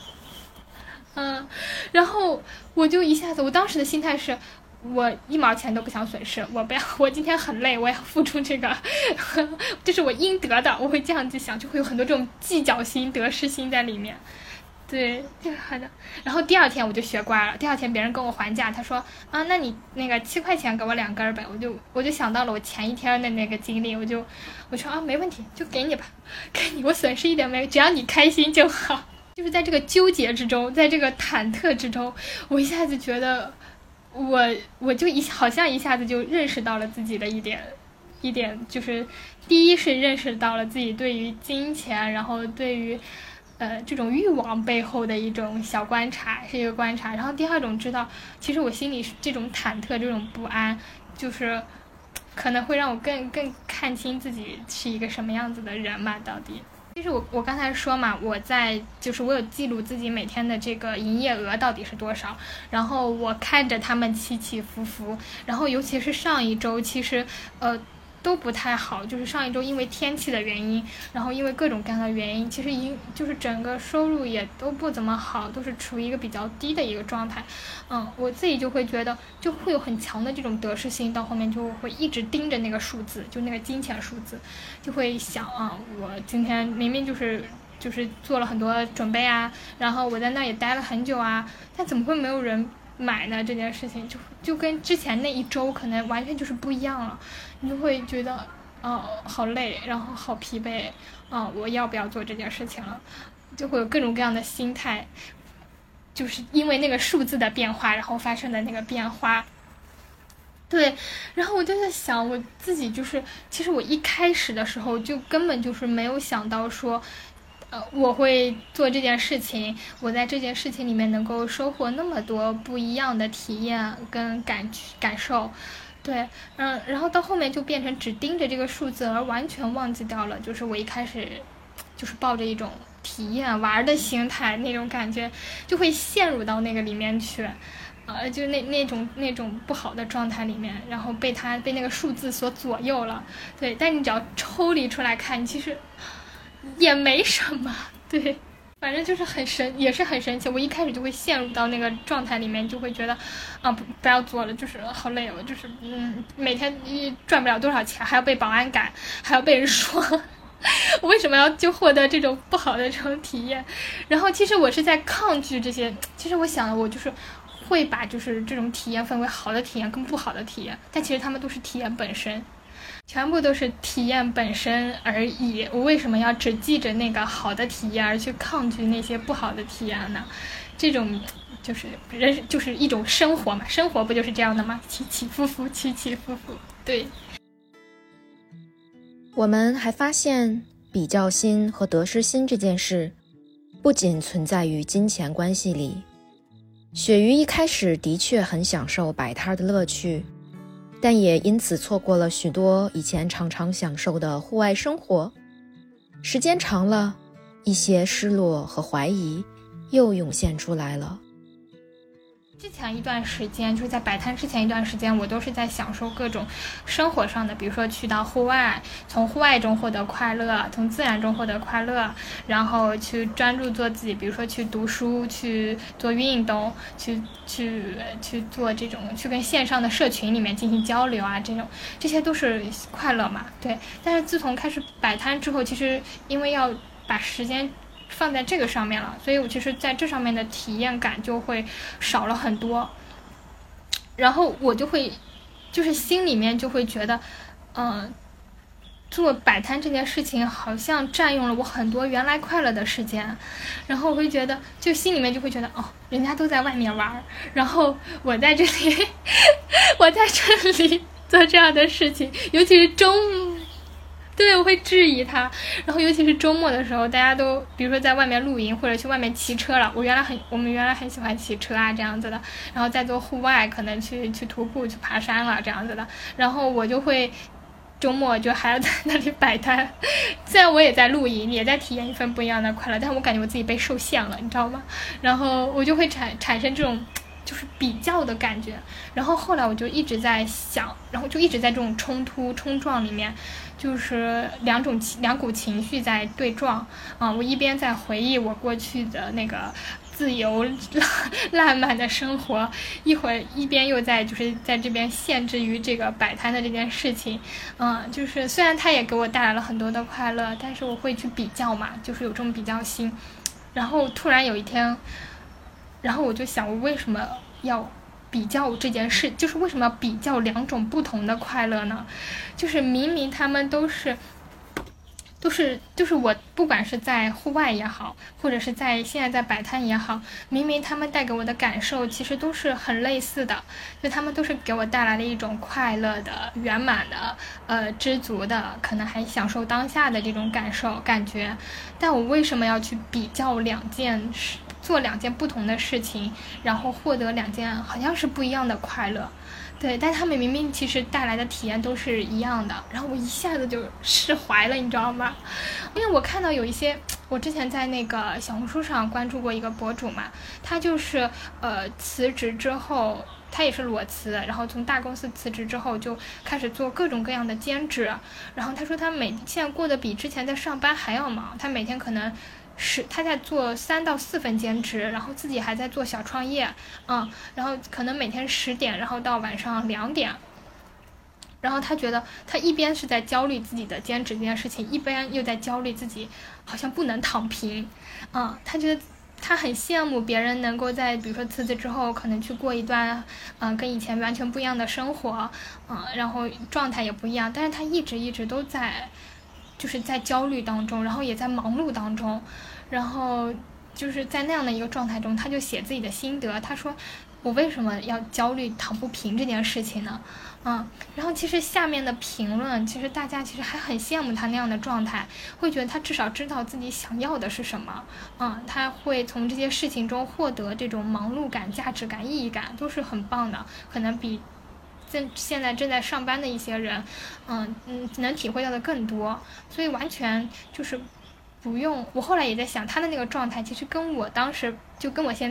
然后我就一下子，我当时的心态是，我1毛钱都不想损失，我今天很累，我要付出这个，这是我应得的，我会这样子想，就会有很多这种计较心、得失心在里面。对，就是好的。然后第2天我就学乖了，第2天别人跟我还价，他说那你那个7块钱给我2根呗，我就想到了我前1天的那个经历，我说没问题，就给你吧，给你，我损失一点没，只要你开心就好。就是在这个纠结之中，在这个忐忑之中，我一下子觉得我就好像一下子就认识到了自己的一点，就是第一是认识到了自己对于金钱，然后对于这种欲望背后的一种小观察，是一个观察。然后第2种知道，其实我心里这种忐忑、这种不安，就是可能会让我更看清自己是一个什么样子的人嘛，到底。其实我刚才说嘛，我有记录自己每天的这个营业额到底是多少，然后我看着他们起起伏伏，然后尤其是上一周，其实都不太好，就是上一周因为天气的原因，然后因为各种各样的原因，其实就是整个收入也都不怎么好，都是处于一个比较低的一个状态。我自己就会觉得，就会有很强的这种得失心，到后面就会一直盯着那个数字，就那个金钱数字，就会想我今天明明就是做了很多准备啊，然后我在那也待了很久啊，但怎么会没有人买呢？这件事情就跟之前那一周可能完全就是不一样了，你就会觉得好累，然后好疲惫，我要不要做这件事情了？就会有各种各样的心态，就是因为那个数字的变化，然后发生的那个变化。对，然后我就在想，我自己其实我一开始的时候就根本就是没有想到说我会做这件事情，我在这件事情里面能够收获那么多不一样的体验跟感受。对，然后到后面就变成只盯着这个数字，而完全忘记掉了，就是我一开始就是抱着一种体验玩的心态，那种感觉就会陷入到那个里面去。 就那种不好的状态里面，然后被那个数字所左右了。对，但你只要抽离出来看，其实也没什么。对，反正就是也是很神奇。我一开始就会陷入到那个状态里面，就会觉得不要做了，就是好累哦，就是每天赚不了多少钱，还要被保安赶，还要被人说我为什么要就获得这种不好的这种体验。然后其实我是在抗拒这些，其实我想的我就是会把就是这种体验分为好的体验跟不好的体验，但其实他们都是体验本身，全部都是体验本身而已。我为什么要只记着那个好的体验而去抗拒那些不好的体验呢？这种就是人就是一种生活嘛，生活不就是这样的吗？起起伏伏，起起伏伏。对， 我们还发现比较心和得失心这件事不仅存在于金钱关系里。鳕鱼一开始的确很享受摆摊的乐趣，但也因此错过了许多以前常常享受的户外生活。时间长了，一些失落和怀疑又涌现出来了。 之前一段时间，就是在摆摊之前一段时间，我都是在享受各种生活上的，比如说去到户外，从户外中获得快乐，从自然中获得快乐，然后去专注做自己，比如说去读书，去做运动，去做这种，去跟线上的社群里面进行交流啊，这些都是快乐嘛。对，但是自从开始摆摊之后，其实因为要把时间放在这个上面了，所以我其实在这上面的体验感就会少了很多。然后我就会就是心里面就会觉得做摆摊这件事情好像占用了我很多原来快乐的时间，然后我会觉得就心里面就会觉得人家都在外面玩，然后我在这里我在这里做这样的事情，尤其是对，我会质疑他。然后尤其是周末的时候，大家都比如说在外面露营或者去外面骑车了，我们原来很喜欢骑车啊这样子的，然后再做户外，可能去徒步去爬山了这样子的，然后我就会周末就还要在那里摆摊。虽然我也在露营，也在体验一份不一样的快乐，但是我感觉我自己被受限了，你知道吗？然后我就会产生这种就是比较的感觉。然后后来我就一直在想，然后就一直在这种冲撞里面，就是两股情绪在对撞我一边在回忆我过去的那个自由烂漫的生活，一边又就是在这边限制于这个摆摊的这件事情。就是虽然它也给我带来了很多的快乐，但是我会去比较嘛，就是有这种比较心。然后突然有一天，然后我就想，我为什么要比较这件事，就是为什么要比较两种不同的快乐呢？就是明明他们都是就是我不管是在户外也好，或者是现在在摆摊也好，明明他们带给我的感受其实都是很类似的，就他们都是给我带来了一种快乐的、圆满的、知足的，可能还享受当下的这种感觉。但我为什么要去比较做两件不同的事情，然后获得两件好像是不一样的快乐？对，但他们明明其实带来的体验都是一样的，然后我一下子就释怀了，你知道吗？因为我看到有一些，我之前在那个小红书上关注过一个博主嘛，他就是辞职之后，他也是裸辞，然后从大公司辞职之后就开始做各种各样的兼职，然后他说他现在过得比之前在上班还要忙，他每天可能他在做3到4份兼职，然后自己还在做小创业，然后可能每天10点，然后到晚上2点，然后他觉得他一边是在焦虑自己的兼职这件事情，一边又在焦虑自己好像不能躺平，他觉得他很羡慕别人能够在比如说辞职之后可能去过一段跟以前完全不一样的生活，然后状态也不一样，但是他一直都就是在焦虑当中，然后也在忙碌当中，然后就是在那样的一个状态中，他就写自己的心得。他说我为什么要焦虑躺不平这件事情呢？然后其实下面的评论，其实大家其实还很羡慕他那样的状态，会觉得他至少知道自己想要的是什么，他会从这些事情中获得这种忙碌感、价值感、意义感，都是很棒的，可能比现在正在上班的一些人能体会到的更多。所以完全就是不用，我后来也在想他的那个状态其实跟我当时就跟我现在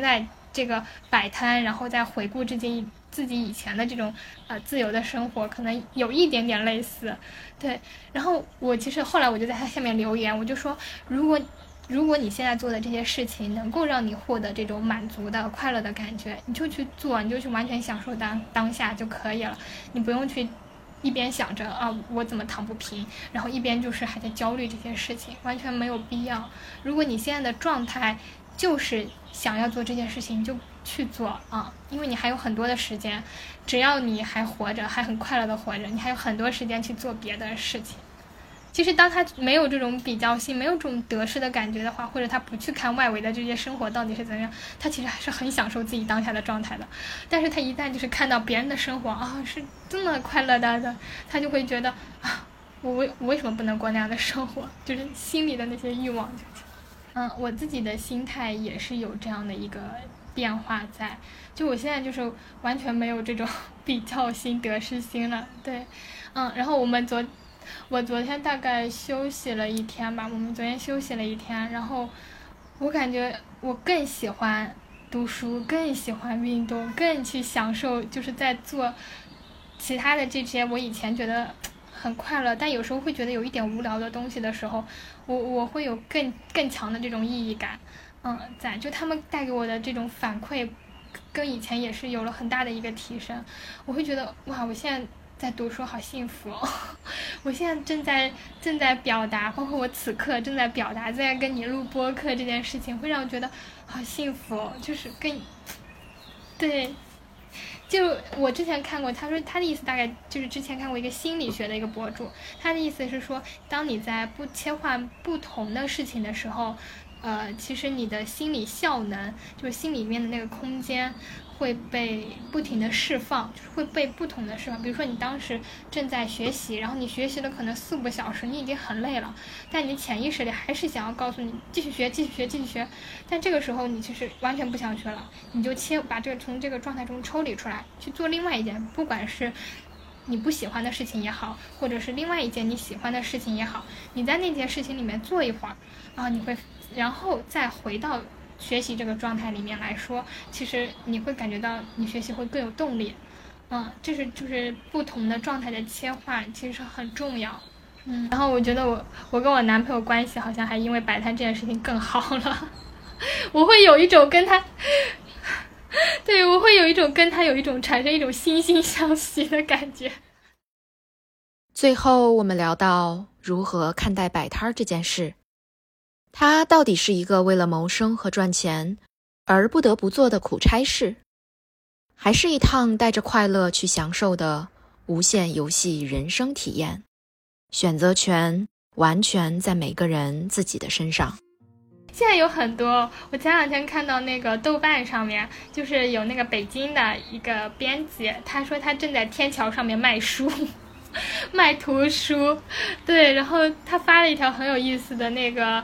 这个摆摊，然后再回顾自己以前的这种自由的生活，可能有一点点类似。对，然后我其实后来我就在他下面留言，我就说如果你现在做的这些事情能够让你获得这种满足的快乐的感觉，你就去做，你就去完全享受当下就可以了，你不用去一边想着我怎么躺不平，然后一边就是还在焦虑这些事情，完全没有必要。如果你现在的状态就是想要做这件事情，就去做因为你还有很多的时间，只要你还活着，还很快乐的活着，你还有很多时间去做别的事情。其实当他没有这种比较性，没有这种得失的感觉的话，或者他不去看外围的这些生活到底是怎样，他其实还是很享受自己当下的状态的。但是他一旦就是看到别人的生活是这么快乐的，他就会觉得我为什么不能过那样的生活，就是心里的那些欲望我自己的心态也是有这样的一个变化在，就我现在就是完全没有这种比较心得失心了。对然后我昨天大概休息了一天吧，我们昨天休息了一天，然后我感觉我更喜欢读书，更喜欢运动，更去享受就是在做其他的这些我以前觉得很快乐但有时候会觉得有一点无聊的东西的时候，我会有更强的这种意义感在，就他们带给我的这种反馈跟以前也是有了很大的一个提升。我会觉得哇，我现在在读书好幸福我现在正在表达，包括我此刻正在表达，在跟你录播客这件事情，会让我觉得好幸福就是对，就我之前看过，他说他的意思大概就是之前看过一个心理学的一个博主，他的意思是说，当你在切换不同的事情的时候，其实你的心理效能，就是心里面的那个空间会被不停的释放，就是会被不同的释放。比如说你当时正在学习，然后你学习了可能4、5个小时，你已经很累了，但你潜意识里还是想要告诉你继续学，但这个时候你其实完全不想学了，你就把从这个状态中抽离出来，去做另外一件，不管是你不喜欢的事情也好，或者是另外一件你喜欢的事情也好，你在那件事情里面做一会儿然后再回到学习这个状态里面来说，其实你会感觉到你学习会更有动力这是就是不同的状态的切换其实很重要然后我觉得我跟我男朋友关系好像还因为摆摊这件事情更好了我会有一种跟他对，我会有一种跟他有一种产生一种惺惺相惜的感觉。 最后我们聊到如何看待摆摊这件事，它到底是一个为了谋生和赚钱而不得不做的苦差事，还是一趟带着快乐去享受的无限游戏人生体验？选择权完全在每个人自己的身上。 现在有很多，我前2天看到那个豆瓣上面，就是有那个北京的一个编辑，他说他正在天桥上面卖书卖图书，对，然后他发了一条很有意思的那个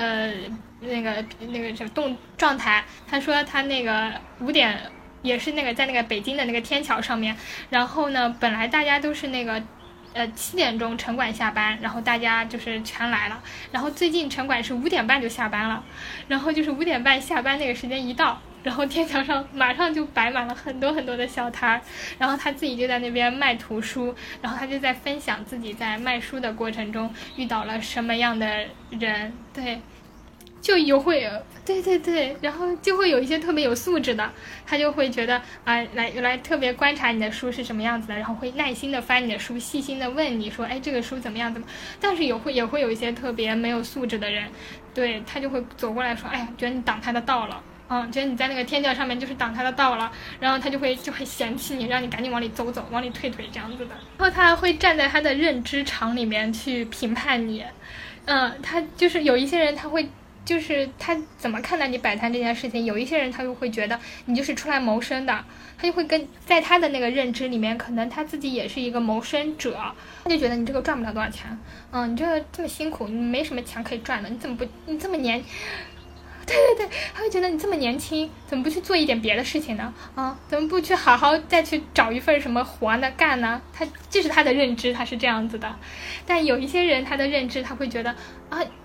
状态，他说他那个5点也是那个在那个北京的那个天桥上面，然后呢本来大家都是那个7点钟城管下班，然后大家就是全来了，然后最近城管是5点半就下班了，然后就是5点半下班那个时间一到，然后天桥上马上就摆满了很多很多的小摊，然后他自己就在那边卖图书，然后他就在分享自己在卖书的过程中遇到了什么样的人，对，就对，然后就会有一些特别有素质的，他就会觉得来特别观察你的书是什么样子的，然后会耐心的翻你的书，细心的问你说这个书怎么样，但是也会有一些特别没有素质的人，对，他就会走过来说觉得你挡他的道了觉得你在那个天桥上面就是挡他的道了，然后他就会嫌弃你，让你赶紧往里走，往里退这样子的，然后他还会站在他的认知场里面去评判你他就是有一些人他会就是他怎么看待你摆摊这件事情，有一些人他就会觉得你就是出来谋生的，他就会在他的那个认知里面，可能他自己也是一个谋生者，他就觉得你这个赚不了多少钱你这么辛苦，你没什么钱可以赚的，你这么对，他会觉得你这么年轻，怎么不去做一点别的事情呢怎么不去好好再去找一份什么活呢干呢，这是他的认知，他是这样子的。但有一些人他的认知他会觉得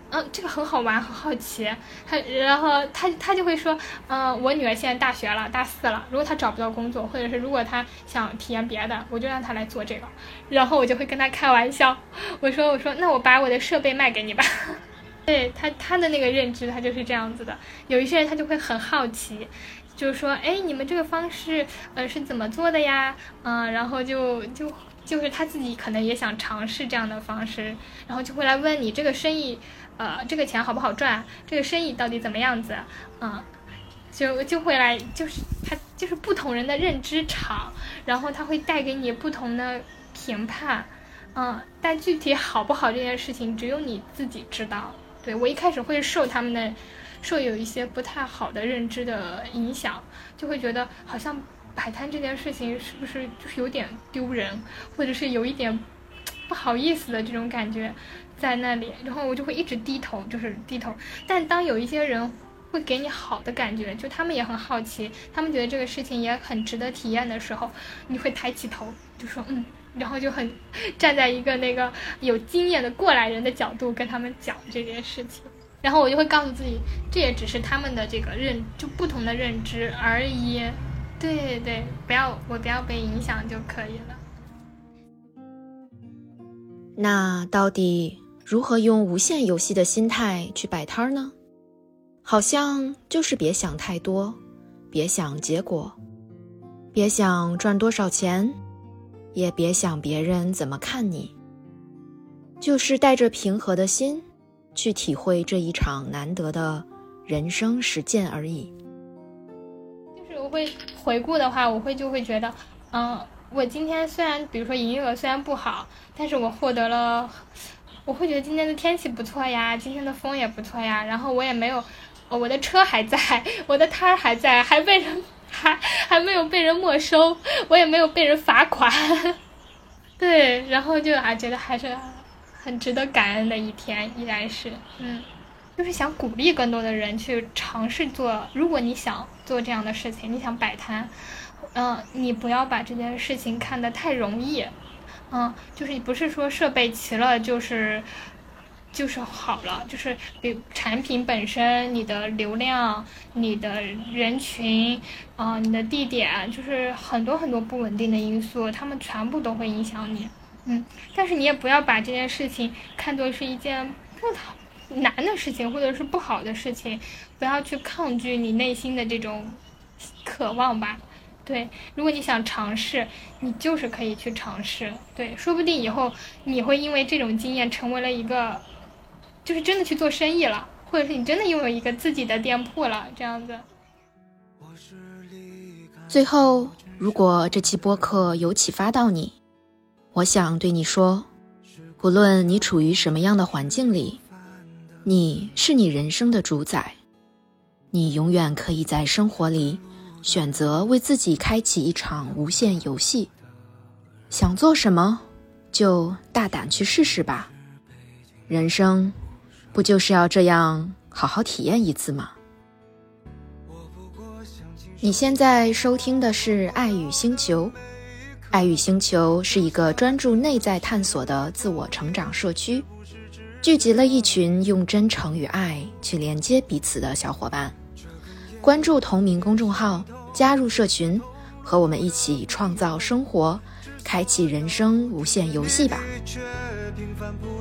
这个很好玩，很好奇。然后他就会说，我女儿现在大学了，大4了，如果她找不到工作，或者是如果她想体验别的，我就让她来做这个。然后我就会跟她开玩笑，我说那我把我的设备卖给你吧。对，他的那个认知他就是这样子的。有一些人他就会很好奇，就是说，哎，你们这个方式是怎么做的呀？然后就是他自己可能也想尝试这样的方式，然后就会来问你这个生意，这个钱好不好赚？这个生意到底怎么样子？就会来，就是他就是不同人的认知场，然后他会带给你不同的评判，但具体好不好这件事情只有你自己知道。对，我一开始会受有一些不太好的认知的影响，就会觉得好像摆摊这件事情是不是就是有点丢人，或者是有一点不好意思的这种感觉在那里，然后我就会一直低头。但当有一些人会给你好的感觉，就他们也很好奇，他们觉得这个事情也很值得体验的时候，你会抬起头就说然后就很站在一个那个有经验的过来人的角度跟他们讲这件事情。然后我就会告诉自己，这也只是他们的这个就不同的认知而已。对，我不要被影响就可以了。 那到底如何用无限游戏的心态去摆摊呢？好像就是别想太多，别想结果，别想赚多少钱，也别想别人怎么看你，就是带着平和的心去体会这一场难得的人生实践而已。 就是我会回顾的话，就会觉得我今天虽然比如说营业额虽然不好，但是我会觉得今天的天气不错呀，今天的风也不错呀，然后我也没有我的车还在，我的摊还在，还没有被人没收，我也没有被人罚款。对，然后就觉得还是很值得感恩的一天，依然是就是想鼓励更多的人去尝试做。如果你想做这样的事情，你想摆摊，你不要把这件事情看得太容易，就是不是说设备齐了就是好了，就是比产品本身、你的流量、你的人群，你的地点，就是很多很多不稳定的因素，他们全部都会影响你。但是你也不要把这件事情看作是一件不难的事情，或者是不好的事情，不要去抗拒你内心的这种渴望吧。对，如果你想尝试，你就是可以去尝试。对，说不定以后你会因为这种经验成为了一个，就是真的去做生意了，或者是你真的拥有一个自己的店铺了，这样子。 最后，如果这期播客有启发到你，我想对你说，不论你处于什么样的环境里，你是你人生的主宰，你永远可以在生活里选择为自己开启一场无限游戏。想做什么，就大胆去试试吧。人生不就是要这样好好体验一次吗？你现在收听的是爱语星球。爱语星球是一个专注内在探索的自我成长社区，聚集了一群用真诚与爱去连接彼此的小伙伴。关注同名公众号，加入社群，和我们一起创造生活，开启人生无限游戏吧。